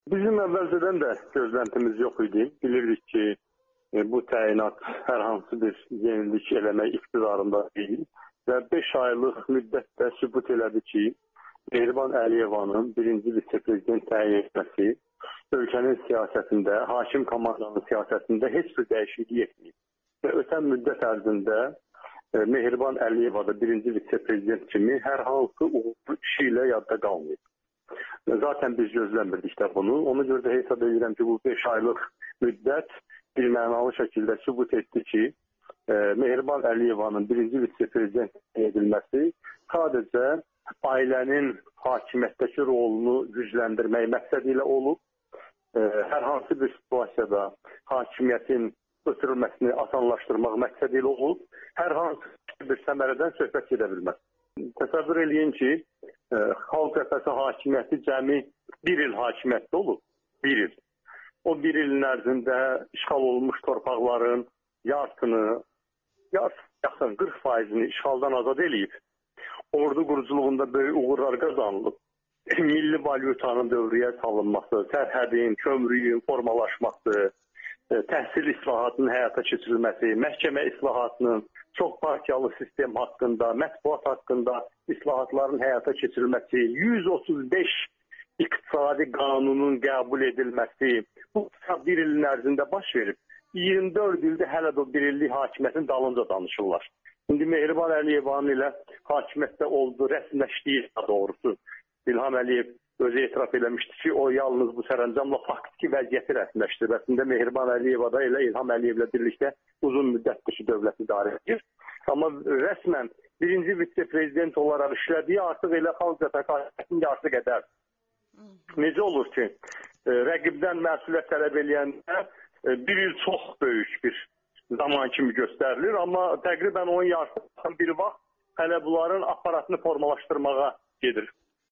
Bizim əvvəlcədən də gözləntimiz yox idi. Bilirdik ki, bu təyinat hər hansı bir yenilik eləmək iqtidarında deyil və 5 aylıq müddətdə sübut elədi ki, Mehriban Əliyevanın birinci vitse-prezident təyin etməsi ölkənin siyasətində, hakim komandanın siyasətində heç bir dəyişiklik etməyib. Və ötən müddət ərzində Mehriban Əliyeva da birinci vitse-prezident kimi hər hansı uğurlu işi ilə yadda qalmayıb. Zaten biz gözləmirdik də bunu. Ona görə də hesab edirəm ki, bu 5 aylıq müddət bir mənalı şəkildə sübut etdi ki, Mehriban Əliyevanın birinci vitse-prezident edilməsi sadəcə ailənin hakimiyyətdəki rolunu gücləndirmək məqsədi ilə olub. Hər hansı bir situasiyada hakimiyyətin ötürülməsini asanlaşdırmaq məqsədi ilə olub. Hər hansı bir səmərədən söhbət gedə bilməz. Təsəvvür eləyin ki, Xalq Cəbhəsi hakimiyyəti cəmi bir il hakimiyyətdə olub. Bir il. O bir ilin ərzində işğal olunmuş torpaqların yarısını, yaxın 40%-ni işğaldan azad eləyib. Ordu quruculuğunda böyük uğurlar qazanılıb. Milli valyutanın dövrəyə salınması, sərhədin, kömrüyün formalaşması, təhsil islahatının həyata keçirilməsi, məhkəmə islahatının, çox partiyalı sistem haqqında, mətbuat haqqında islahatların həyata keçirilməsi, 135 iqtisadi qanunun qəbul edilməsi, bu bir ilin ərzində baş verib. 24 ildə hələ də bir illik hakimiyyətin dalınca danışırlar. İndi Mehriban Əliyevanın ilə hakimiyyətdə olduğu rəsmiləşdiyi doğrusu. İlham Əliyev özü etiraf eləmişdi ki, o yalnız bu sərəncamla faktiki vəziyyəti rəsmiləşdirir. Əslində Mehriban Əliyeva da elə İlham Əliyevlə birlikdə uzun müddətdir ki, dövləti idarə edir. Amma rəsmən birinci vitse-prezident olaraq işlədiyi artıq elə Xalq Cəbhəsi hakimiyyətinin yarısı qədər. Necə olur ki, rəqibdən məsuliyyət tələb eləyəndə bir il çox böyük bir zaman kimi göstərilir, amma təqribən onun yarısından bir vaxt hələ bunların aparatını formalaşdırmağa gedir.